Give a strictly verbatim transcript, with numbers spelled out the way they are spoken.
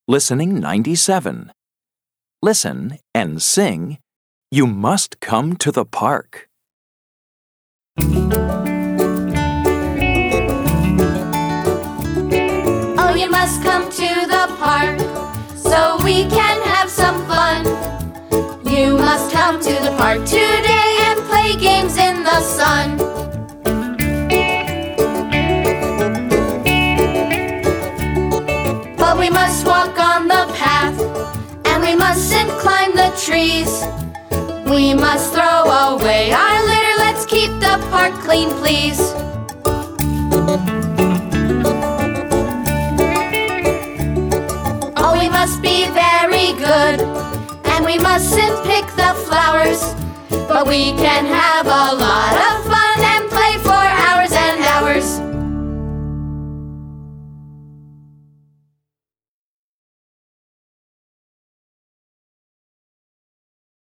Listening ninety-seven. Listen and sing, "You must come to the park." Oh, you must come to the park so we can have some fun. You must come to the park today and play games in the sun. But we must walk on the path, and we mustn't climb the trees. We must throw away our litter. Let's keep the park clean, please. Oh, we must be very good, and we mustn't pick the flowers, but we can have a lot of